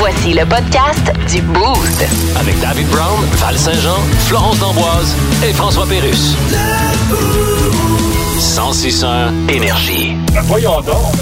Voici le podcast du Boost. Avec David Brown, Val Saint-Jean, Florence D'Amboise et François Pérusse. 106.1 Énergie. Voyons donc.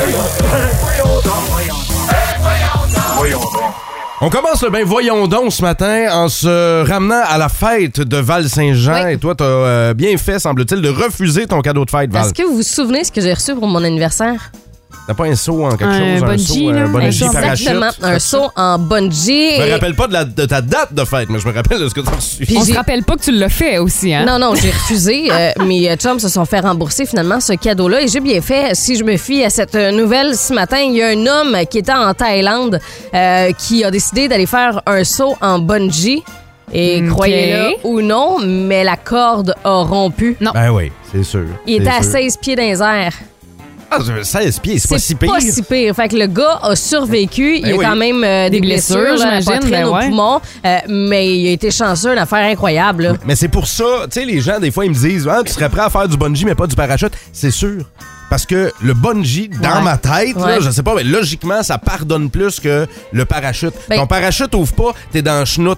On commence le ben voyons donc ce matin en se ramenant à la fête de Val Saint-Jean. Oui. Et toi, t'as bien fait, semble-t-il, de refuser ton cadeau de fête, Val. Est-ce que vous vous souvenez ce que j'ai reçu pour mon anniversaire? T'as pas un saut en quelque chose? bungee, un bungee parachute? Exactement, un saut en bungee. Je me rappelle pas de ta date de fête, mais je me rappelle de ce que t'as reçu. Puis On se rappelle pas que tu l'as fait aussi, hein? Non, j'ai refusé. Mes chums se sont fait rembourser finalement ce cadeau-là et j'ai bien fait. Si je me fie à cette nouvelle ce matin, il y a un homme qui était en Thaïlande qui a décidé d'aller faire un saut en bungee. Et croyez-le ou non, mais la corde a rompu. Non. Ben oui, c'est sûr. Il était à sûr. 16 pieds dans les airs. Ah, 16 pieds, c'est pas si pire. pas si pire. Fait que le gars a survécu. Il a oui. quand même des blessures, là, la j'imagine, poitrine au poumon. Mais il a été chanceux, une affaire incroyable. Là. Mais c'est pour ça, tu sais, les gens, des fois, ils me disent « Ah, tu serais prêt à faire du bungee, mais pas du parachute. » C'est sûr. Parce que le bungee, dans ma tête, là, je sais pas, mais logiquement, ça pardonne plus que le parachute. Ben- Ton parachute ouvre pas, t'es dans le chenoute.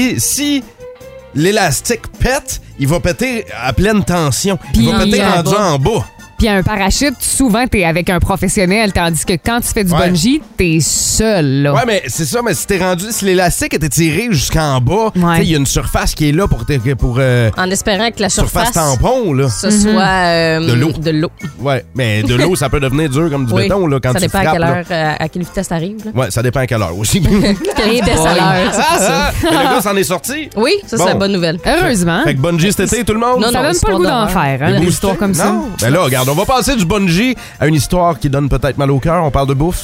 Si l'élastique pète, il va péter à pleine tension. Puis il va péter en rendu bas. en bas. Puis un parachute, souvent, t'es avec un professionnel, tandis que quand tu fais du bungee, t'es seul, là. Ouais, mais c'est ça, mais si t'es rendu, si l'élastique était tiré jusqu'en bas, tu sais, il y a une surface qui est là pour En espérant que la surface surface tampon, là. ce soit De l'eau. Ouais, mais de l'eau, ça peut devenir dur comme du Oui. béton, là, quand ça tu dépend frappes. à quelle là. heure, à quelle vitesse t'arrives. Là. Ouais, ça dépend à quelle heure aussi. Quelle vitesse à l'heure, c'est pour ça. Mais le gars s'en est sorti. Oui, ça, c'est Bon. la bonne nouvelle. Heureusement. Fait que bungee cet été, tout le monde? Non, Ça donne c'est pas le pas goût d'en d'horreur. faire, hein, des histoires comme ça. Non. Ben là, regarde, on va passer du bungee à une histoire qui donne peut-être mal au cœur. On parle de bouffe.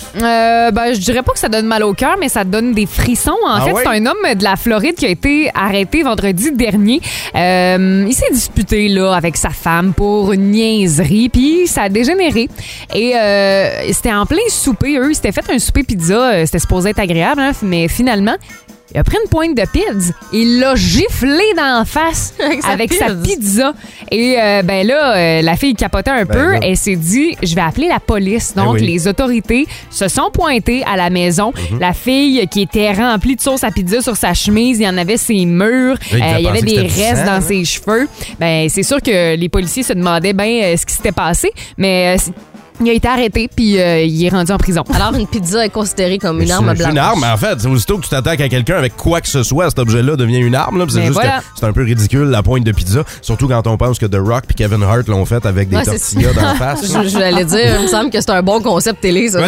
Je dirais pas que ça donne mal au cœur, mais ça donne des frissons. En fait, ouais? c'est un homme de la Floride qui a été arrêté vendredi dernier. Il s'est disputé là avec sa femme pour une niaiserie, puis ça a dégénéré. Et c'était en plein souper. Eux, ils s'étaient fait un souper pizza. C'était supposé être agréable, hein, mais finalement, il a pris une pointe de pizza et il l'a giflé dans la face avec sa pizza. Et la fille capotait un peu. là. Elle s'est dit, je vais appeler la police. Donc, oui. les autorités se sont pointées à la maison. La fille qui était remplie de sauce à pizza sur sa chemise, il y en avait ses murs, il devait il y avait penser que des c'était du restes sang, dans hein? ses cheveux. Ben, c'est sûr que les policiers se demandaient bien ce qui s'était passé, mais il a été arrêté puis il est rendu en prison. Alors, une pizza est considérée comme une arme C'est blanche. une arme, en fait. C'est aussitôt que tu t'attaques à quelqu'un avec quoi que ce soit, cet objet-là devient une arme. Là, puis c'est Mais juste voilà. que c'est un peu ridicule, la pointe de pizza. Surtout quand on pense que The Rock et Kevin Hart l'ont fait avec des Ouais, c'est tortillas dans la face. Je l'allais dire, il me semble que c'est un bon concept télé, ça. Ouais,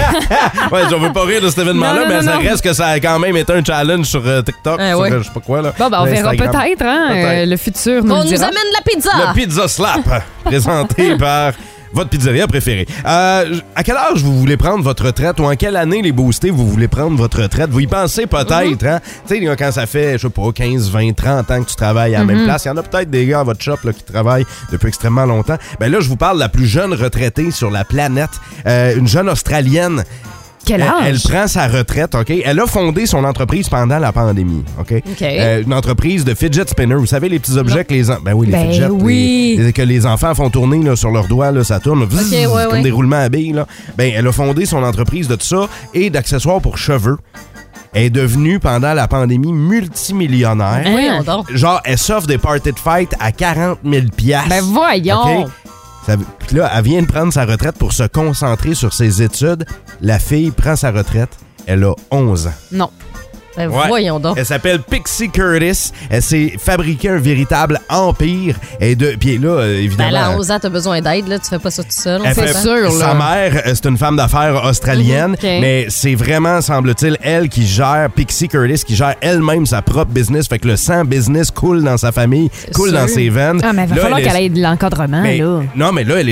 ouais, je veux pas rire de cet événement-là, Non, mais ça non. reste que ça a quand même été un challenge sur TikTok, Ah, sur ouais. je sais pas quoi. Là, Bon, ben, on verra Instagram. peut-être, hein? Peut-être. Le futur nous On le nous dira. amène la pizza! Le Pizza Slap, présenté par votre pizzeria préférée. À quel âge vous voulez prendre votre retraite ou en quelle année, les boostés, vous voulez prendre votre retraite? Vous y pensez peut-être, hein? Tu sais, quand ça fait, je sais pas, 15, 20, 30 ans que tu travailles à la même place, il y en a peut-être des gars à votre shop là, qui travaillent depuis extrêmement longtemps. Ben là, je vous parle de la plus jeune retraitée sur la planète, une jeune Australienne. Quel âge? Elle prend sa retraite, OK? Elle a fondé son entreprise pendant la pandémie, OK? Une entreprise de fidget spinner. Vous savez, les petits objets que les enfants... Ben oui, les Ben fidgets. oui. Que les enfants font tourner là, sur leurs doigts, là, ça tourne. Comme des roulements à billes, là. Ben, elle a fondé son entreprise de tout ça et d'accessoires pour cheveux. Elle est devenue, pendant la pandémie, multimillionnaire. Voyons donc. Genre, elle s'offre des parties de fête à 40 000 $. Ben voyons! OK? Puis là, elle vient de prendre sa retraite pour se concentrer sur ses études. La fille prend sa retraite. Elle a 11 ans. Non. Ben, Ouais. voyons donc. Elle s'appelle Pixie Curtis. Elle s'est fabriqué un véritable empire. Puis là, évidemment... Ben là, à 11 ans, t'as besoin d'aide, là. Tu fais pas ça tout seul. Elle fait- sûr, Sa là. mère, c'est une femme d'affaires australienne, OK. mais c'est vraiment, semble-t-il, elle qui gère, Pixie Curtis, qui gère elle-même sa propre business. Fait que le sang business coule dans sa famille, coule sûr. dans ses veines. Ah, mais il va Là, falloir elle est- qu'elle ait de l'encadrement, mais- là. Non, mais là,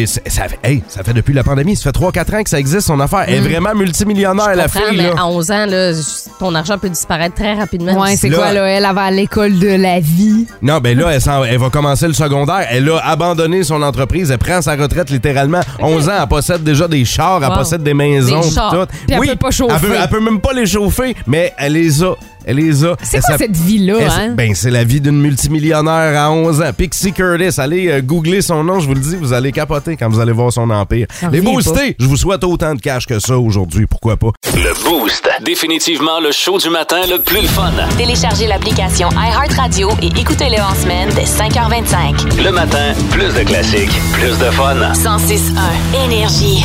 ça fait depuis la pandémie, ça fait 3-4 ans que ça existe, son affaire. Elle est vraiment multimillionnaire, Je la comprends, fille. mais Là. à 11 ans, là, ton argent peut disparaître très rapidement. Ouais, c'est Là- quoi, là? Elle va à l'école de la vie. Non, ben là, elle va commencer le secondaire. Elle a abandonné son entreprise. Elle prend sa retraite littéralement. 11 ans, elle possède déjà des chars, elle Wow. possède des maisons. Des pis chars. tout. Puis elle peut pas chauffer. Elle peut même pas les chauffer, mais elle les a Elle les a. C'est quoi cette vie-là, hein? Ben, c'est la vie d'une multimillionnaire à 11 ans. Pixie Curtis. Allez googler son nom, je vous le dis, vous allez capoter quand vous allez voir son empire. Les boostés, je vous souhaite autant de cash que ça aujourd'hui, pourquoi pas. Le Boost. Définitivement le show du matin le plus le fun. Téléchargez l'application iHeartRadio et écoutez-le en semaine dès 5h25. Le matin, plus de classiques, plus de fun. 106.1 Énergie.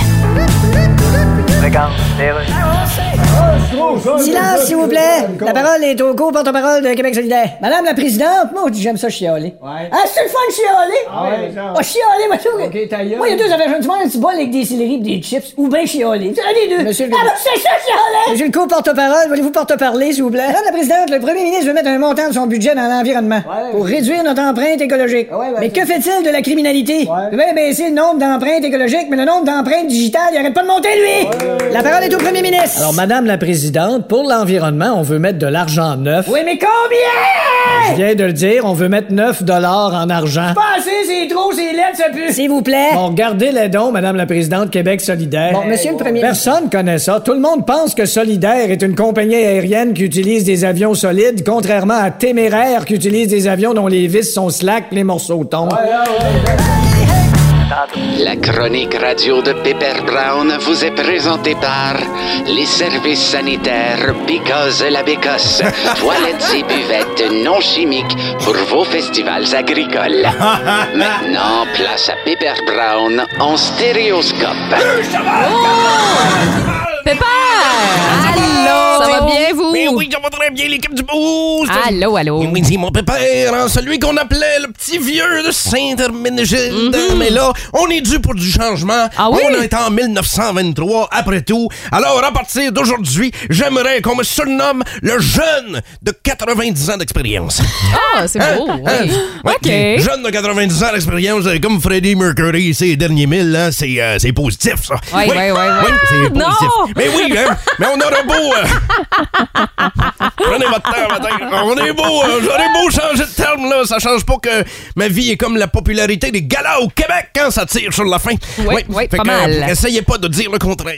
Silence, s'il vous plaît. La parole est au co-porte-parole de Québec solidaire. Madame la présidente, moi, j'aime ça chialer. Ouais. Ah, c'est le fun de chialer? Ah ouais, ça. Ah, chialer, moi, tout. OK, ta gueule. Moi, il y a deux affaires. Je me un petit bol avec des céleris et des chips, ou bien chialer. C'est un des deux. Monsieur le... Ah, c'est ça, chialer! Monsieur le co-porte-parole, voulez-vous porte-parler, s'il vous plaît? Madame la présidente, le premier ministre veut mettre un montant de son budget dans l'environnement pour réduire notre empreinte écologique. Mais que fait-il de la criminalité? Il veut baisser le nombre d'empreintes écologiques, mais le nombre d'empreintes digitales, il arrête pas de monter, lui! La parole est au premier ministre. Alors, Madame la présidente, pour l'environnement, on veut mettre de l'argent neuf. Oui, mais combien? Je viens de le dire, on veut mettre 9 $ en argent. Pas assez, c'est trop, c'est laid, ça pue. S'il vous plaît. Bon, regardez les dons, Madame la présidente, Québec solidaire. Bon, monsieur le premier ministre. Personne connaît ça. Tout le monde pense que Solidaire est une compagnie aérienne qui utilise des avions solides, contrairement à Téméraire qui utilise des avions dont les vis sont slack, les morceaux tombent. La chronique radio de Pepper Brown vous est présentée par les services sanitaires Because la Bécosse. Toilettes et buvettes non chimiques pour vos festivals agricoles. Maintenant, place à Pepper Brown en stéréoscope. Pepper! Allô! Ça va bien, vous? Mais oui, ça va très bien, l'équipe du Boost! Allô, allô! Oui, c'est mon pépère, hein, celui qu'on appelait le petit vieux de Saint-Herménégilde. Mais là, on est dû pour du changement. Ah oui? On est en 1923, après tout. Alors, à partir d'aujourd'hui, j'aimerais qu'on me surnomme le jeune de 90 ans d'expérience. Ah, c'est beau, oui. Ouais, OK. jeune de 90 ans d'expérience, comme Freddie Mercury, ces derniers 1000, hein, c'est positif, ça. Oui, oui, oui. C'est Non! positif. Mais oui, hein, mais on aura beau... Prenez votre temps, matin. On est beau, j'aurais beau changer de terme, là. Ça change pas que ma vie est comme la popularité des galas au Québec, hein, ça tire sur la fin. Oui, Fait pas que, mal. Essayez pas de dire le contraire.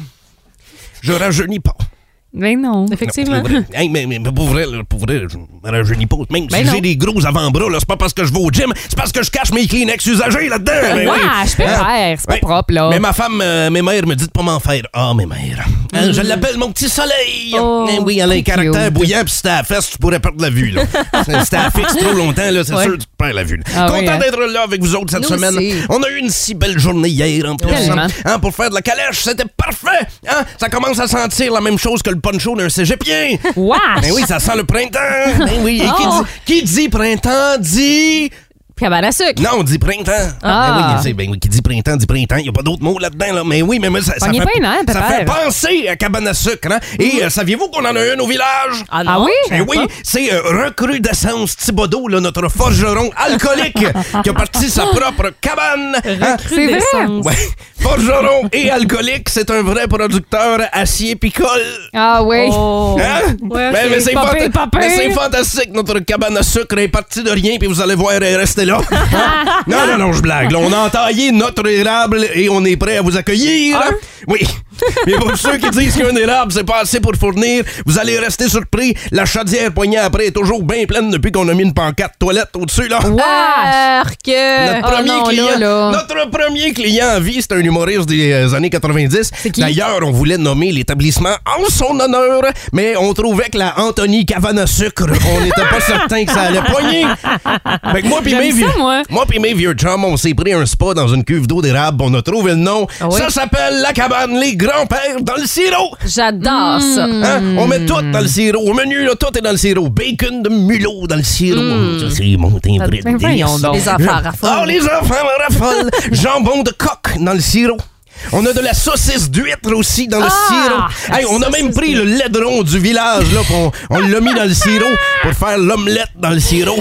Je rajeunis pas. Mais non. Effectivement. Hey, mais pour vrai, je me rajeunis pas. Même Ben si non. j'ai des gros avant-bras, là, c'est pas parce que je vais au gym, c'est parce que je cache mes Kleenex usagés là-dedans. Ben oui. Je peux faire. C'est pas Ouais. propre, là. Mais ma femme, mes mères me disent de pas m'en faire. Ah, mes mères. Je l'appelle mon petit soleil. Oh, Oui, elle a un c'est caractère cute. bouillant, puis si t'as la fesse, tu pourrais perdre la vue. Là. Si t'as la fixe trop longtemps, là, c'est Ouais. sûr que tu perds la vue. Ah Content oui, hein? d'être là avec vous autres cette Nous semaine. aussi. On a eu une si belle journée hier, en plus. Tellement. Hein, pour faire de la calèche, c'était parfait. Hein? Ça commence à sentir la même chose que le poncho d'un cégepien. Wesh! Ben oui, ça sent le printemps. Ben oui. Et Oh. qui dit printemps dit... Cabane à sucre. Non, on dit printemps. Ah. Ben oui, qui dit printemps, dit printemps. Il n'y a pas d'autre mot là-dedans, là. Mais oui, mais ça Pognez fait, pas une, hein, ça Pépère? fait penser à cabane à sucre, hein. Et saviez-vous qu'on en a un au village? Ah oui? Ben oui, c'est Recrudescence Thibodeau, là, notre forgeron alcoolique, qui a parti sa propre cabane. Hein? C'est vrai? Ouais. Forgeron et alcoolique, c'est un vrai producteur acier picole. Ah oui. Oh. Hein? Ouais, Ben, ok. mais c'est Pas pire, pas pire. mais c'est fantastique, notre cabane à sucre est partie de rien, puis vous allez voir, elle est restée là. Non, je blague. Là, on a entaillé notre érable et on est prêt à vous accueillir. Oui. Mais pour ceux qui disent qu'un érable, c'est pas assez pour fournir, vous allez rester surpris. La chaudière poignée après est toujours bien pleine depuis qu'on a mis une pancarte toilette au-dessus, là. Arc! Notre premier non, client, là. notre premier client à vie, c'est un humoriste des années 90. C'est qui? D'ailleurs, on voulait nommer l'établissement en son honneur, mais on trouvait que la Anthony Cabane à sucre, on n'était pas certain que ça allait poigner. Fait que moi pis J'aime mes ça, vieux, moi. pis mes vieux chums, on s'est pris un spa dans une cuve d'eau d'érable, on a trouvé le nom. Ah oui? Ça s'appelle la cabane Les Grands-Pères dans le sirop. J'adore ça. Hein? On met tout dans le sirop. Au menu, là, tout est dans le sirop. Bacon de mulot dans le sirop. Ça, c'est mon vrai Ben voyons donc. Les enfants raffolent. Oh, les enfants raffolent. Jambon de coq dans le sirop. On a de la saucisse d'huître aussi dans le sirop. Hey, on a même pris le laidron du village, là, pis on l'a mis dans le sirop pour faire l'omelette dans le sirop.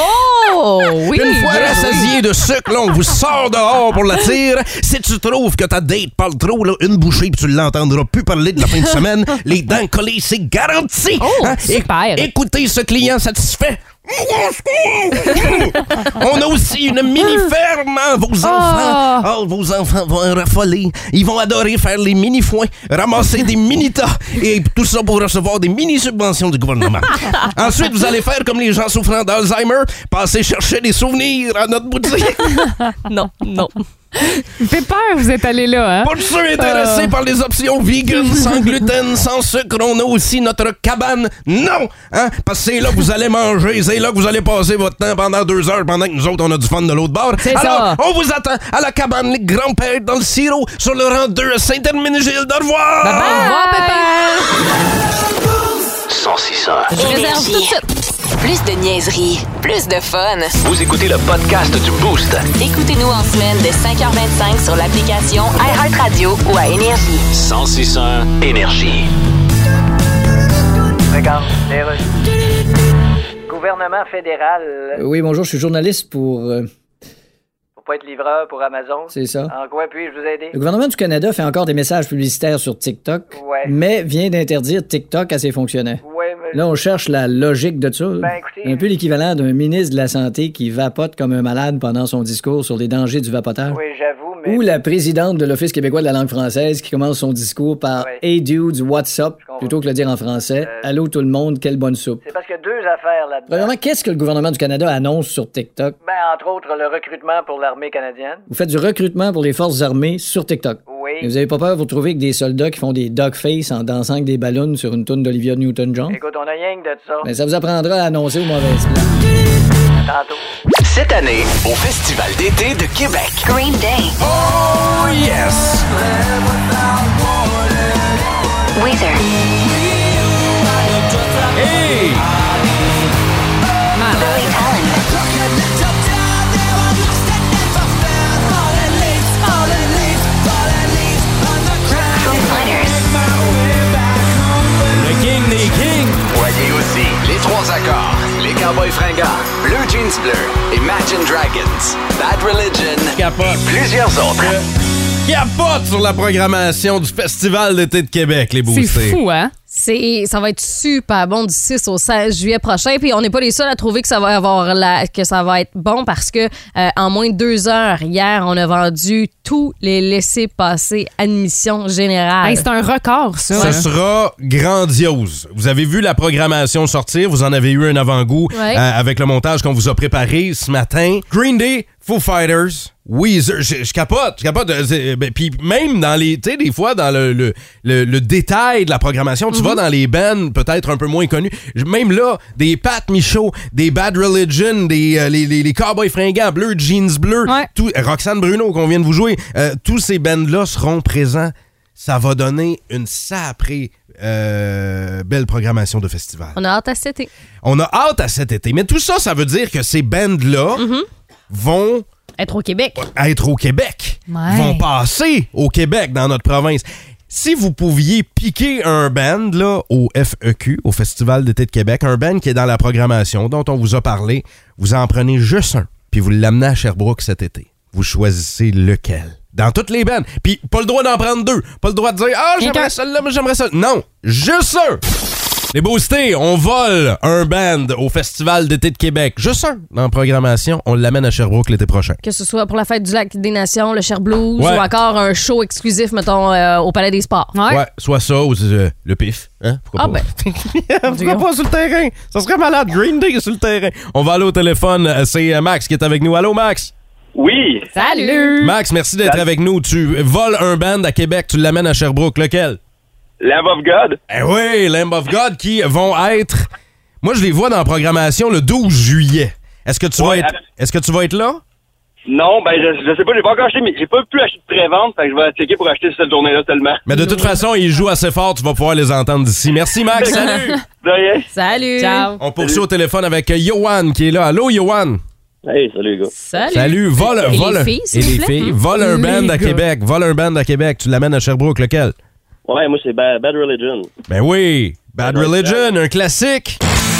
Oh, oui. Une fois rassasié de sucre, là, on vous sort dehors pour la tire. Si tu trouves que ta date parle trop, là, une bouchée puis tu l'entendras plus parler de la fin de semaine. Les dents collées, c'est garanti. Oh, super. Écoutez ce client satisfait. On a aussi une mini-ferme. Vos enfants vont en raffoler. Ils vont adorer faire les mini-foins, ramasser des mini-tas et tout ça pour recevoir des mini-subventions du gouvernement. Ensuite, vous allez faire comme les gens souffrant d'Alzheimer, passer chercher des souvenirs à notre boutique. Non. Il fait peur, vous êtes allé là, hein? Pour ceux intéressés par les options vegan, sans gluten, sans sucre, on a aussi notre cabane. Non! Hein? Parce que c'est là que vous allez manger, c'est là que vous allez passer votre temps pendant 2 heures pendant que nous autres, on a du fun de l'autre bord. Alors, on vous attend à la cabane Les Grands-Pères dans le sirop sur le rang 2 à Saint-Herménégilde. Au revoir! Bye bye! Au revoir, Pépère! 106 ans. Je réserve tout de suite. Plus de niaiserie, plus de fun. Vous écoutez le podcast du Boost. Écoutez-nous en semaine de 5h25 sur l'application iHeartRadio ou à Énergie. 106.1 Énergie. Regarde, gouvernement fédéral. Oui, bonjour, je suis journaliste pour Pas être livreur pour Amazon. C'est ça. En quoi puis-je vous aider? Le gouvernement du Canada fait encore des messages publicitaires sur TikTok, mais vient d'interdire TikTok à ses fonctionnaires. Ouais, mais... Là, on cherche la logique de ça. Écoutez... Un peu l'équivalent d'un ministre de la Santé qui vapote comme un malade pendant son discours sur les dangers du vapotage. Oui, j'avoue, mais... Ou la présidente de l'Office québécois de la langue française qui commence son discours par « Hey dudes, what's up ?» plutôt que le dire en français « Allô tout le monde, quelle bonne soupe ». C'est parce qu'il y a 2 affaires là-dedans. Premièrement, qu'est-ce que le gouvernement du Canada annonce sur TikTok? Entre autres, le recrutement pour l'armée canadienne. Vous faites du recrutement pour les forces armées sur TikTok. Oui. Et vous avez pas peur de vous retrouver avec des soldats qui font des dogface en dansant avec des ballons sur une toune d'Olivia Newton-John? Écoute, on a rien que de ça. Mais ça vous apprendra à annoncer aux mauvaises places. Tantôt. Cette année, au Festival d'été de Québec. Green Day. Oh yes! Weezer. Hey! Lily Allen. Foo Fighters. Le King des Kings! Voyez aussi les 3 accords, les Cowboys fringants, Blue Jeans Bleu, Imagine Dragons, Bad Religion Capote. et plusieurs autres. Capote sur la programmation du Festival d'été de Québec, les boostés. C'est fou, hein? Ça va être super bon du 6 au 16 juillet prochain. Puis on n'est pas les seuls à trouver que ça va que ça va être bon parce que en moins de 2 heures, hier, on a vendu tous les laissez-passer admission générale. Hey, c'est un record, ça. Ce sera grandiose. Vous avez vu la programmation sortir, vous en avez eu un avant-goût avec le montage qu'on vous a préparé ce matin. Green Day, Foo Fighters, Weezer, je capote. Puis même dans les, tu sais, des fois dans le détail de la programmation, tu vas dans les bands peut-être un peu moins connus. Même là, des Pat Michaud, des Bad Religion, les Cowboys fringants, Bleu Jeans Bleu, Roxane Bruno qu'on vient de vous jouer, tous ces bands-là seront présents. Ça va donner une saprée belle programmation de festival. On a hâte à cet été. On a hâte à cet été. Mais tout ça, ça veut dire que ces bands-là vont être au Québec. Vont passer au Québec, dans notre province. Si vous pouviez piquer un band là, au FEQ, au Festival d'été de Québec, un band qui est dans la programmation, dont on vous a parlé, vous en prenez juste un, puis vous l'amenez à Sherbrooke cet été. Vous choisissez lequel. Dans toutes les bandes. Puis pas le droit d'en prendre 2. Pas le droit de dire « Ah, j'aimerais celle-là, mais j'aimerais ça. » Non, juste un. Les boostés, on vole un band au Festival d'été de Québec. Juste un dans la programmation. On l'amène à Sherbrooke l'été prochain. Que ce soit pour la fête du Lac des Nations, le Cher Blues, ou encore un show exclusif, mettons, au Palais des Sports. Ouais, soit ça ou le PIF. Hein? Pourquoi pas? Pourquoi pas sur le terrain? Ça serait malade. Green Day sur le terrain. On va aller au téléphone. C'est Max qui est avec nous. Allô, Max? Oui. Salut! Max, merci d'être avec nous. Tu voles un band à Québec, tu l'amènes à Sherbrooke. Lequel? Lamb of God. Eh oui, Lamb of God qui vont être... Moi, je les vois dans la programmation le 12 juillet. Est-ce que tu vas être là? Non, ben je sais pas, j'ai pas encore acheté, mais j'ai pas pu acheter de pré-vente, fait que je vais checker pour acheter cette journée-là seulement. Mais de toute façon, ils jouent assez fort, tu vas pouvoir les entendre d'ici. Merci Max, salut! De rien. Salut! Ciao! On poursuit au téléphone avec Yohan qui est là. Allô, Yohan? Hey, salut les gars. Salut! Vole un band à Les Québec. Vole un band à Québec. Tu l'amènes à Sherbrooke, lequel? Ouais, moi c'est Bad Religion. Ben oui, Bad Religion, un classique.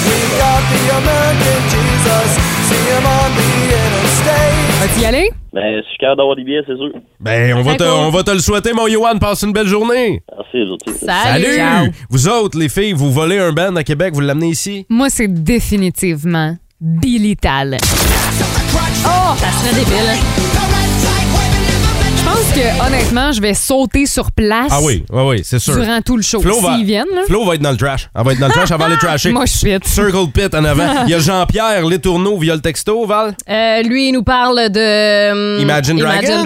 Vas-tu y aller? Ben, je suis capable d'avoir des billets, c'est sûr. Ben, on va te le souhaiter, mon Yohan. Passe une belle journée. Merci, les autres. Salut! Ciao. Vous autres, les filles, vous volez un band à Québec, vous l'amenez ici? Moi, c'est définitivement Bilital. Oh, ça serait débile. Je pense que, honnêtement, je vais sauter sur place. Ah oui, c'est sûr. Durant tout le show. S'ils viennent, là. Flo va être dans le trash. Elle va être dans le trash avant les trasher. Moi, je suis pit. Circle pit en avant. Il y a Jean-Pierre Letourneau via le texto, Val. Lui, il nous parle de... Imagine Dragons.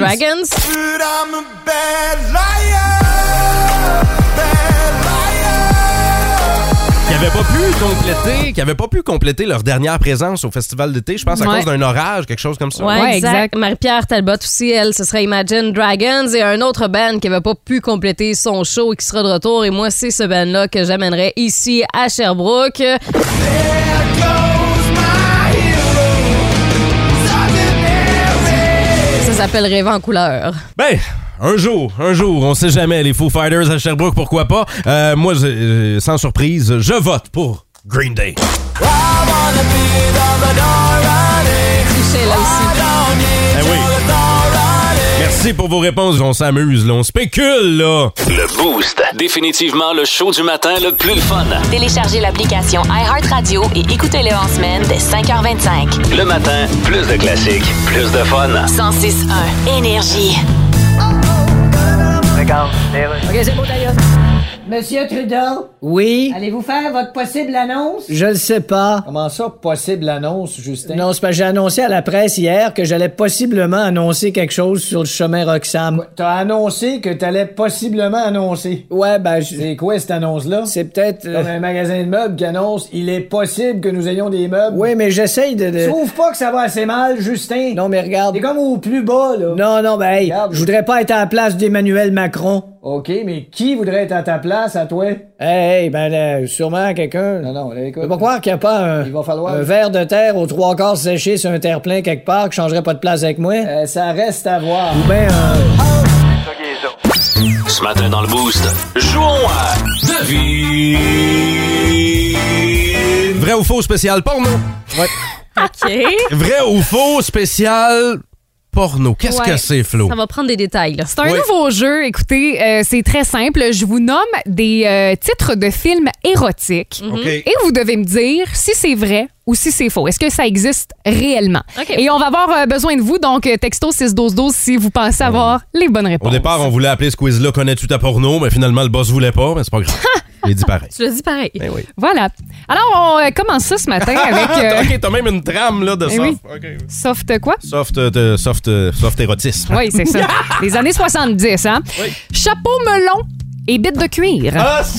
Qui n'avaient pas pu compléter leur dernière présence au festival d'été, je pense, à cause d'un orage, quelque chose comme ça. Ouais, exact. Marie-Pierre Talbot aussi, elle, ce serait Imagine Dragons et un autre band qui n'avait pas pu compléter son show et qui sera de retour. Et moi, c'est ce band-là que j'amènerais ici à Sherbrooke. Ça s'appelle Rêver en couleur. Ben... Un jour, on sait jamais, les Foo Fighters à Sherbrooke, pourquoi pas. Moi, sans surprise, je vote pour Green Day. Cliché là aussi. Eh oui. Merci pour vos réponses, on s'amuse, là, on spécule, là. Le Boost. Définitivement le show du matin le plus fun. Téléchargez l'application iHeartRadio et écoutez-le en semaine dès 5h25. Le matin, plus de classiques, plus de fun. 106.1 Énergie. OK, c'est bon, d'ailleurs. Monsieur Trudeau? Oui? Allez-vous faire votre possible annonce? Je le sais pas. Comment ça, possible annonce, Justin? Non, c'est parce que j'ai annoncé à la presse hier que j'allais possiblement annoncer quelque chose sur le chemin Roxham. T'as annoncé que t'allais possiblement annoncer. Ouais, ben... C'est quoi cette annonce-là? C'est peut-être... Comme un magasin de meubles qui annonce « Il est possible que nous ayons des meubles ». Oui, mais j'essaye de... Trouve pas que ça va assez mal, Justin. Non, mais regarde... T'es comme au plus bas, là. Non, ben, hey, je voudrais pas être à la place d'Emmanuel Macron. OK, mais qui voudrait être à ta place, à toi? Ben là, sûrement quelqu'un. Non, écoute. Je peux pas croire qu'il n'y a pas Il va falloir... un verre de terre aux 3/4 séché sur un terre-plein quelque part qui changerait pas de place avec moi. Ça reste à voir. Ou bien Ce matin dans le Boost, jouons à Devine. Vrai ou faux spécial porno? Ouais. OK. Vrai ou faux spécial porno. Qu'est-ce que c'est, Flo? Ça va prendre des détails, là. C'est un nouveau jeu. Écoutez, c'est très simple. Je vous nomme des titres de films érotiques. Okay. Et vous devez me dire si c'est vrai ou si c'est faux. Est-ce que ça existe réellement? Okay. Et on va avoir besoin de vous. Donc, texto 61212 si vous pensez avoir les bonnes réponses. Au départ, on voulait appeler ce quiz-là « Connais-tu ta porno? » Mais finalement, le boss voulait pas. Mais c'est pas grave. Il dit pareil. Tu l'as dit pareil. Ben oui. Voilà. Alors, on commence ça ce matin avec... OK, t'as même une trame là, de soft. Oui. Okay. Soft quoi? Soft érotisme. Oui, c'est ça. Les années 70, hein? Oui. Chapeau melon et bite de cuir. Ah, si!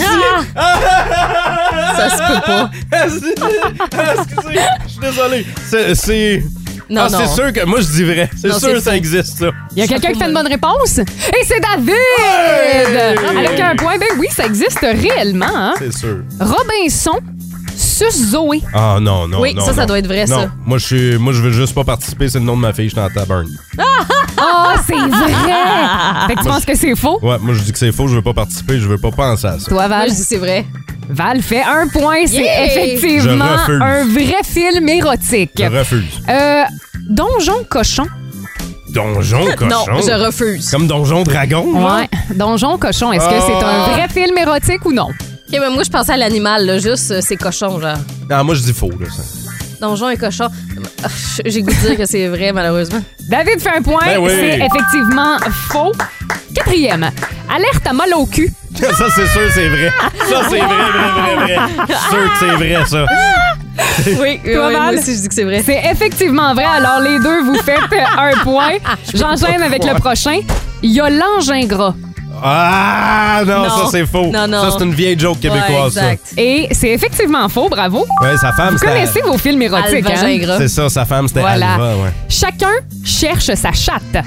Ça se peut pas. Excusez, je suis désolé. C'est... Non, c'est sûr que... Moi, je dis vrai. C'est non, sûr que ça faux. existe, ça. Il y a quelqu'un qui fait une bonne réponse? Et c'est David! Ouais! Avec un point. Ben oui, ça existe réellement. Hein? C'est sûr. Robinson suce Zoé. Ah non. Oui, non, ça non. doit être vrai, non. ça. Moi, je veux juste pas participer. C'est le nom de ma fille. Je suis en tabarne. Ah, c'est vrai! Fait que tu penses que c'est faux? Ouais, moi, je dis que c'est faux. Je veux pas participer. Je veux pas penser à ça. Toi, Val? Moi, je dis c'est vrai. Val fait un point. C'est Yeah! effectivement Je refuse. un vrai film érotique. Je refuse. Donjon cochon. Donjon cochon? Non, je refuse. Comme Donjon dragon? genre? Ouais. Donjon cochon. Est-ce que c'est un vrai film érotique ou non? OK, mais moi, je pensais à l'animal, là, juste c'est cochon, genre. Ah, moi, je dis faux, là, ça. Donjon et cochon. J'ai goût de dire que c'est vrai, malheureusement. David fait un point. Ben oui. C'est effectivement faux. 4e. Alerte à mal au cul. Ça, c'est sûr, c'est vrai. Ça, c'est vrai. Je suis sûr que c'est vrai, ça. Oui, Toi, moi Val? aussi, je dis que c'est vrai. C'est effectivement vrai. Alors, les deux, vous faites un point. J'enchaîne avec le prochain. Il y a l'engin gras. Ah, non, Non. ça, c'est faux. Non. Ça, c'est une vieille joke québécoise, Ouais, exact. Et c'est effectivement faux. Bravo. ça. Ouais, sa femme, Vous c'était... connaissez vos films érotiques, Alva hein? Gingras. C'est ça, sa femme, c'était Voilà. Alva, ouais. Chacun cherche sa chatte.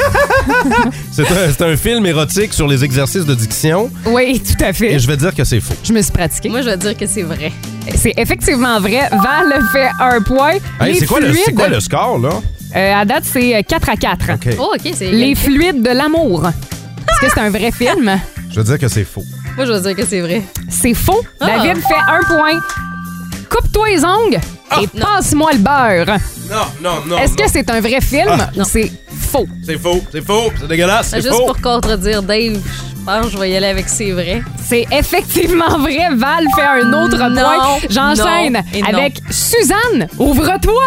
C'est un film érotique sur les exercices de diction Oui, tout à fait. et je vais dire que c'est faux. Je me suis pratiquée. Moi, je vais dire que c'est vrai. C'est effectivement vrai. Val fait un point. Hey, Les c'est quoi fluides, le score, là? à date, c'est 4-4. OK. Oh, OK, c'est... Les fluides de l'amour. Est-ce que c'est un vrai film? Je veux dire que c'est faux. Moi, je vais dire que c'est vrai. C'est faux. Ah. David fait un point. Coupe-toi les ongles et non. passe-moi le beurre. Non. Est-ce que c'est un vrai film Ah. ou c'est faux? C'est faux, c'est dégueulasse, c'est Juste faux. pour contredire Dave, je Je vais y aller avec c'est vrai. C'est effectivement vrai. Val fait un autre point. J'enchaîne avec Suzanne, ouvre-toi!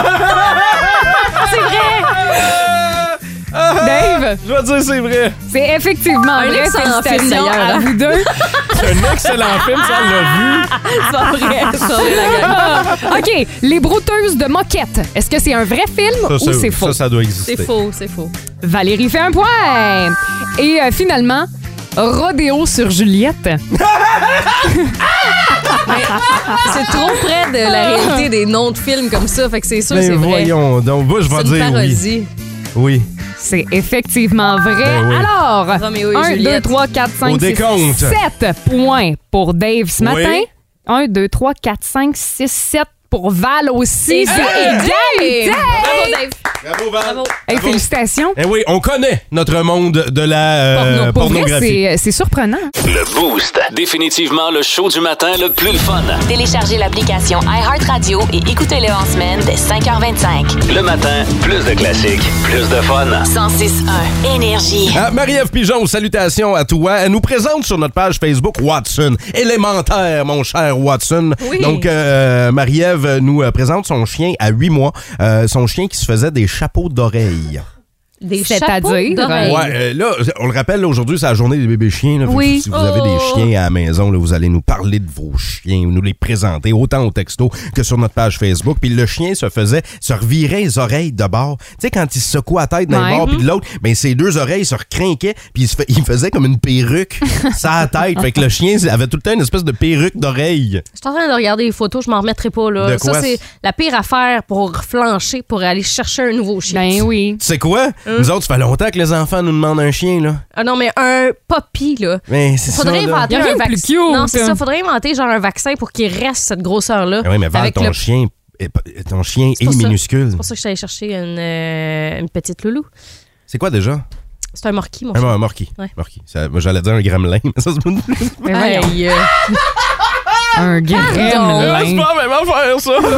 C'est vrai! Dave? Je vais dire c'est vrai. C'est effectivement vrai. Félicitations à vous deux. C'est un excellent film, ça, on l'a vu. C'est vrai, la gang. OK, Les brouteuses de moquette. Est-ce que c'est un vrai film ou c'est faux? Ça doit exister. C'est faux. Valérie fait un point. Et finalement, Rodéo sur Juliette. C'est trop près de la réalité des noms de films comme ça, fait que c'est sûr que c'est vrai. Voyons, donc moi je vais dire parodie. oui. C'est effectivement vrai. Ben oui. Alors, Roméo et 1, Juliette. 2, 3, 4, 5, 6, 7 points pour Dave ce matin. 1, 2, 3, 4, 5, 6, 7 pour Val aussi. C'est égalité! Bravo, Dave. Bravo, Val. Bravo. Hey, félicitations. Eh oui, on connaît notre monde de la Pour vrai, pornographie. c'est surprenant. Le Boost. Définitivement le show du matin le plus le fun. Téléchargez l'application iHeartRadio et écoutez-le en semaine dès 5h25. Le matin, plus de classiques, plus de fun. 106.1 Énergie. Marie-Ève Pigeon, salutations à toi. Elle nous présente sur notre page Facebook Watson. Élémentaire, mon cher Watson. Oui. Donc, Marie-Ève nous présente son chien à 8 mois. Son chien qui se faisait des chapeaux d'oreilles. Des C'est-à-dire? chapeaux d'oreilles. Ouais, là, on le rappelle, là, aujourd'hui, c'est la journée des bébés chiens. Là. Oui. Si vous avez des chiens à la maison, là, vous allez nous parler de vos chiens, nous les présenter autant au texto que sur notre page Facebook. Puis le chien se revirait les oreilles de bord. Tu sais, quand il se secoue la tête d'un bord puis de l'autre, ben ses deux oreilles se recrinquaient puis il faisait comme une perruque sur la tête. Fait que le chien avait tout le temps une espèce de perruque d'oreille. Je suis en train de regarder les photos, je m'en remettrai pas, là. De quoi? Ça, c'est la pire affaire pour flancher, pour aller chercher un nouveau chien. Ben oui. Tu sais quoi? Nous autres, ça fait longtemps que les enfants nous demandent un chien, là. Ah non, mais un puppy, là. Mais c'est ça, Faudrait là. inventer Y a rien un de plus vaccin. cute, Non, c'est hein. ça. Faudrait inventer genre un vaccin pour qu'il reste cette grosseur-là. Ah oui, mais Val, Avec ton le- chien C'est est pour ça. minuscule. C'est pour ça que je suis allée chercher une petite loulou. C'est quoi déjà? C'est un morky, mon chien. Un morky. Ouais. Morky. Moi, j'allais dire un gremlin, mais ça, c'est Mais voyons. Aïe, Un c'est gremlin. pas la même affaire,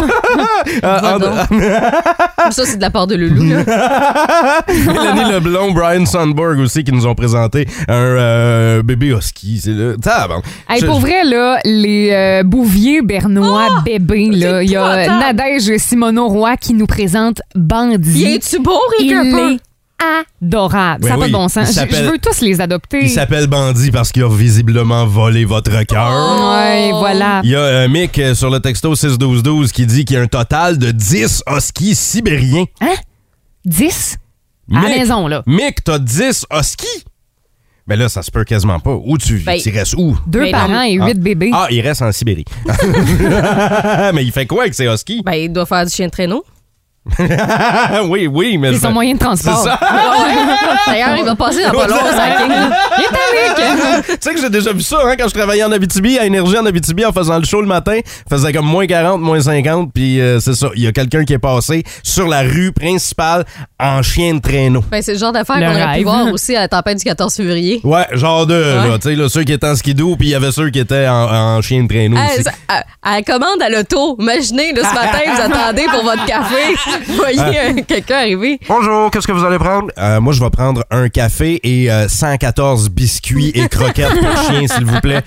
ça! ça, c'est de la part de Loulou, là. Mélanie Leblond, Brian Sandberg aussi, qui nous ont présenté un bébé husky. C'est là. Hey, pour vrai, là, les Bouvier bernois bébés, là, il y a Nadège Simoneau-Roy qui nous présente Bandit. Es-tu beau, Rick, un Il peu? est adorable. Oui, Ça n'a pas oui. de bon sens. Il s'appelle- Je veux tous les adopter. Il s'appelle Bandit parce qu'il a visiblement volé votre cœur. Ouais, voilà. Il y a Mick sur le texto 61212 qui dit qu'il y a un total de 10 huskies sibériens. Hein? 10? À la Mick, maison, là. Mick, t'as 10 huskies? Mais là, ça se peut quasiment pas. Où tu restes où? 2 parents et 8 bébés. Ah, il reste en Sibérie. Mais il fait quoi avec ces huskies? Ben, il doit faire du chien de traîneau. oui, mais... C'est son moyen de transport. C'est ça. D'ailleurs, il va passer dans pas long, ça. Il est avec. Tu sais que j'ai déjà vu ça quand je travaillais en Abitibi, à Énergie en Abitibi, en faisant le show le matin. Faisait comme moins 40, moins 50, puis c'est ça. Il y a quelqu'un qui est passé sur la rue principale en chien de traîneau. Ben, c'est le genre d'affaire Le qu'on aurait pu rêve. voir aussi à la tempête du 14 février. Ouais, genre de, là, tu sais, là, ceux qui étaient en skidoo, puis il y avait ceux qui étaient en chien de traîneau aussi. À la commande à l'auto, imaginez, là, ce matin, vous attendez pour votre café. Vous voyez quelqu'un arriver. Bonjour, qu'est-ce que vous allez prendre? Moi, je vais prendre un café et 114 biscuits et croquettes pour chien, s'il vous plaît.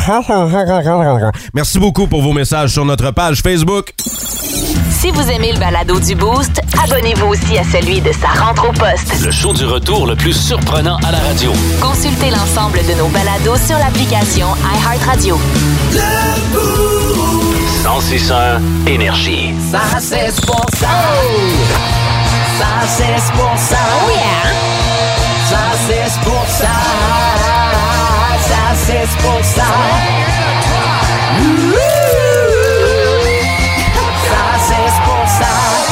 Merci beaucoup pour vos messages sur notre page Facebook. Si vous aimez le balado du Boost, abonnez-vous aussi à celui de Sa rentre au poste. Le show du retour le plus surprenant à la radio. Consultez l'ensemble de nos balados sur l'application iHeartRadio. 106.1 Énergie. Ça, c'est pour ça. Ça, c'est pour ça. Oh yeah. Ça, c'est pour ça. Ça, c'est pour ça. Ça, c'est pour ça.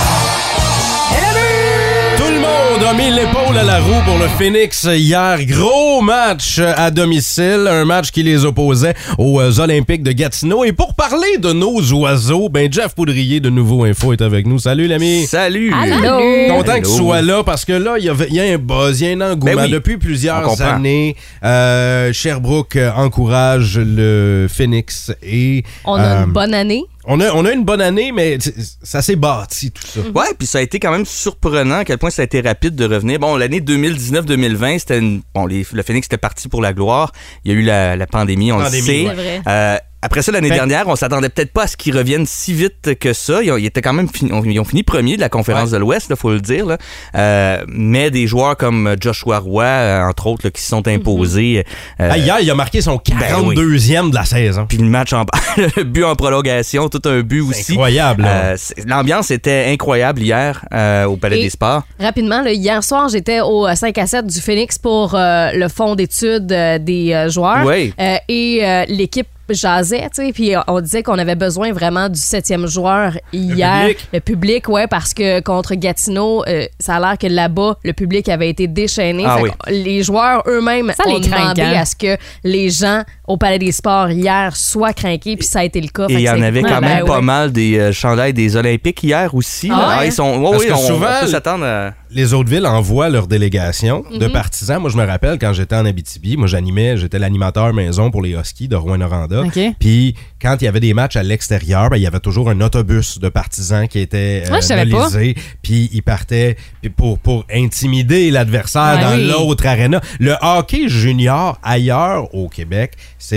Tout le monde a mis l'épaule à la roue pour le Phoenix hier. Gros match à domicile, un match qui les opposait aux Olympiques de Gatineau. Et pour parler de nos oiseaux, ben Jeff Poudrier de Nouveau Info est avec nous. Salut l'ami. Salut. Allô. Content que tu sois là parce que là, il y a un buzz, il y a un engouement. Ben oui. Depuis On plusieurs comprend. années. Sherbrooke encourage le Phoenix et... On a une bonne année. On a une bonne année, mais ça s'est bâti, tout ça. Ouais, puis ça a été quand même surprenant à quel point ça a été rapide de revenir. Bon, l'année 2019-2020, c'était le Phoenix était parti pour la gloire. Il y a eu la pandémie, on le sait. C'est vrai. Après ça, l'année dernière, on s'attendait peut-être pas à ce qu'ils reviennent si vite que ça. Ils étaient quand même ils ont fini premier de la conférence de l'Ouest, il faut le dire. Là. Mais des joueurs comme Joshua Roy, entre autres, là, qui se sont imposés. Hier, il a marqué son 42e de la saison. Puis le match le but en prolongation, tout un but aussi. Incroyable. L'ambiance était incroyable hier au Palais des Sports. Rapidement, là, hier soir, j'étais au 5-7 du Phoenix pour le fonds d'études des joueurs. Oui. Et l'équipe jasait, tu sais, puis on disait qu'on avait besoin vraiment du 7e joueur hier. Le public, ouais, parce que contre Gatineau, ça a l'air que là-bas, le public avait été déchaîné. Les joueurs eux-mêmes ont demandé à ce que les gens au Palais des Sports hier soient craqués, puis ça a été le cas. Et il y en avait quand même pas mal des chandails des Olympiques hier aussi. Ils sont, parce que souvent, on peut s'attendre à... les autres villes envoient leur délégation de partisans. Moi, je me rappelle quand j'étais en Abitibi, j'étais l'animateur maison pour les Huskies de Rouyn-Noranda. Puis quand il y avait des matchs à l'extérieur, il y avait toujours un autobus de partisans qui était nolisé. Puis ils partaient pour intimider l'adversaire dans l'autre aréna. Le hockey junior ailleurs au Québec,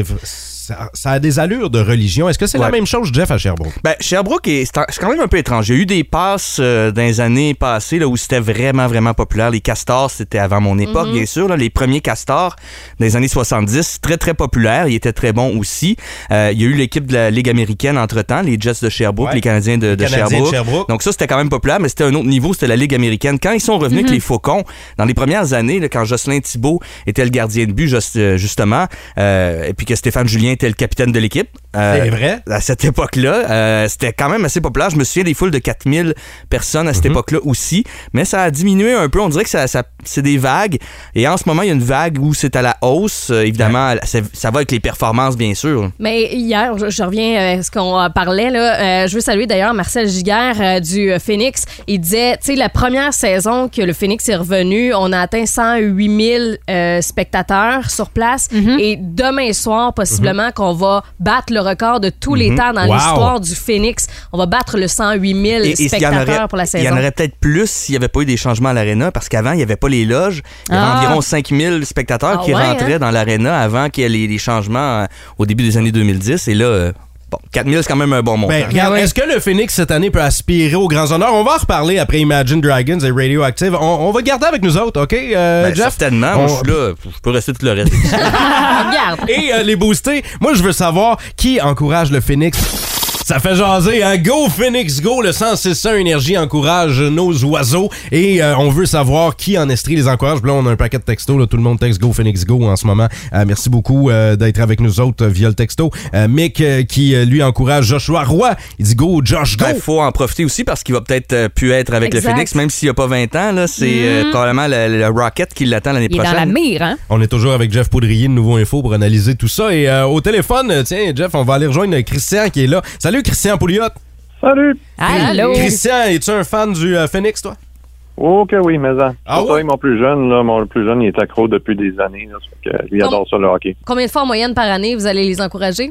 ça a des allures de religion. Est-ce que c'est la même chose, Jeff, à Sherbrooke? Sherbrooke, c'est quand même un peu étrange. Il y a eu des passes dans les années passées là, où c'était vraiment, vraiment populaire. Les Castors, c'était avant mon époque, bien sûr. Là, les premiers Castors dans les années 70, très, très populaires. Ils étaient très bons aussi. Il y a eu l'équipe de la Ligue américaine entre-temps, les Jets de Sherbrooke, les Canadiens de Sherbrooke. Donc ça, c'était quand même populaire, mais c'était un autre niveau. C'était la Ligue américaine. Quand ils sont revenus avec les Faucons, dans les premières années, là, quand Jocelyn Thibault était le gardien de but, justement, et puis que Stéphane Julien était le capitaine de l'équipe. C'est vrai? À cette époque-là, c'était quand même assez populaire. Je me souviens des foules de 4000 personnes à cette époque-là aussi, mais ça a diminué un peu. On dirait que ça c'est des vagues. Et en ce moment, il y a une vague où c'est à la hausse. Évidemment, ça va avec les performances, bien sûr. Mais hier, je reviens à ce qu'on parlait. Là. Je veux saluer d'ailleurs Marcel Giguère du Phoenix. Il disait, tu sais, la première saison que le Phoenix est revenu, on a atteint 108 000 spectateurs sur place. Et demain soir, possiblement, qu'on va battre le record de tous les temps dans l'histoire du Phoenix. On va battre le 108 000 spectateurs pour la saison. Il y en aurait peut-être plus s'il n'y avait pas eu des changements à l'aréna, parce qu'avant, il n'y avait pas les loges. Il y avait environ 5 000 spectateurs qui rentraient dans l'aréna avant qu'il y ait les changements au début des années 2010. Et là... 4 000, c'est quand même un bon montant. Regarde, est-ce que le Phoenix, cette année, peut aspirer aux grands honneurs? On va en reparler après Imagine Dragons et Radioactive. On va garder avec nous autres, OK, Jeff? Certainement. Moi, je suis là. Je peux rester tout le reste. Regarde. Et les boostés, moi, je veux savoir qui encourage le Phoenix. Ça fait jaser, hein? Go Phoenix, go! Le 106.1 Énergie encourage nos oiseaux et on veut savoir qui en Estrie les encourage. Puis là, on a un paquet de textos. Là, tout le monde texte Go Phoenix, go en ce moment. Merci beaucoup d'être avec nous autres via le texto. Mick qui, lui, encourage Joshua Roy. Il dit Go, Josh, go! Il faut en profiter aussi parce qu'il va peut-être plus être avec le Phoenix, même s'il n'a pas 20 ans. Là, c'est probablement le Rocket qui l'attend l'année prochaine. Il est dans la mire, hein? On est toujours avec Jeff Poudrier de Nouveau Info pour analyser tout ça. Et au téléphone, tiens, Jeff, on va aller rejoindre Christian qui est là. Salut Christian Pouliot. Salut. Allô. Christian, es-tu un fan du Phoenix, toi? Oh que oui, mais oui? Mon plus jeune, il est accro depuis des années. Là, ça fait que lui adore ça, le hockey. Combien de fois en moyenne par année vous allez les encourager?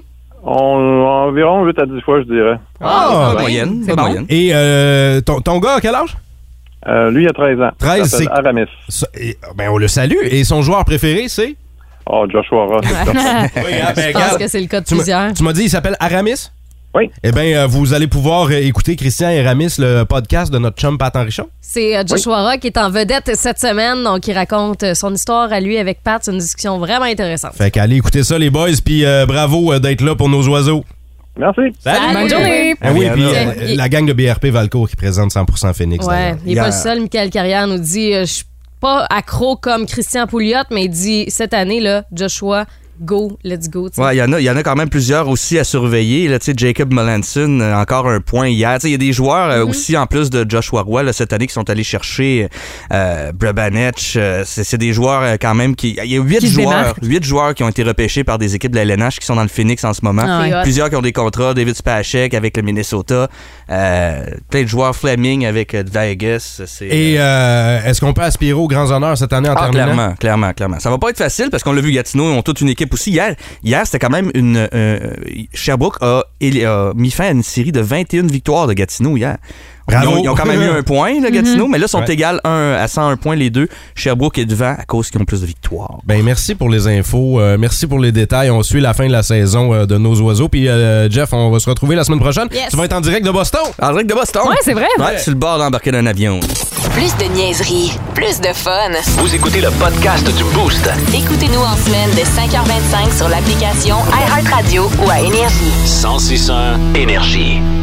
Environ 8 à 10 fois, je dirais. Moyenne. C'est bon. Moyenne. Et ton gars, à quel âge? Lui, il a 13 ans. 13, c'est Aramis. On le salue. Et son joueur préféré, c'est? Joshua Roy. Je pense que c'est le cas de plusieurs. Tu m'as dit, il s'appelle Aramis? Oui. Eh bien, vous allez pouvoir écouter Christian et Aramis, le podcast de notre chum Pat Henrichon. C'est Joshua Roy qui est en vedette cette semaine, donc il raconte son histoire à lui avec Pat. C'est une discussion vraiment intéressante. Fait qu'allez écouter ça, les boys, puis bravo d'être là pour nos oiseaux. Merci. Salut. Bonne journée. Oui, puis la gang de BRP Valcourt qui présente 100% Phoenix. Ouais, il n'est pas le seul. Michael Carrière nous dit je suis pas accro comme Christian Pouliot, mais il dit cette année, là, Joshua, go, let's go. T'sais. Ouais, il y en a quand même plusieurs aussi à surveiller. Là, Jacob Melanson, encore un point hier. Il y a des joueurs aussi, en plus de Joshua Roy, là, cette année, qui sont allés chercher Brebanech. C'est des joueurs quand même qui... Il y a 8 joueurs qui ont été repêchés par des équipes de la LNH qui sont dans le Phoenix en ce moment. Plusieurs qui ont des contrats. David Spacek avec le Minnesota. Plein de joueurs. Fleming avec Vegas. Et est-ce qu'on peut aspirer aux grands honneurs cette année en terminant? Clairement. Ça va pas être facile parce qu'on l'a vu, Gatineau, ils ont toute une équipe aussi. Hier c'était quand même Sherbrooke a mis fin à une série de 21 victoires de Gatineau hier. Bravo. Ils ont quand même eu un point, là, Gatineau, mais là, sont égales à 101 points les deux. Sherbrooke est devant à cause qu'ils ont plus de victoires. Ben, merci pour les infos. Merci pour les détails. On suit la fin de la saison de nos oiseaux. Puis, Jeff, on va se retrouver la semaine prochaine. Yes. Tu vas être en direct de Boston. En direct de Boston? Ouais, c'est vrai. Ouais, sur le bord d'embarquer d'un avion. Plus de niaiserie, plus de fun. Vous écoutez le podcast du Boost. Écoutez-nous en semaine de 5h25 sur l'application iHeartRadio ou à Énergie. 106.1 Énergie.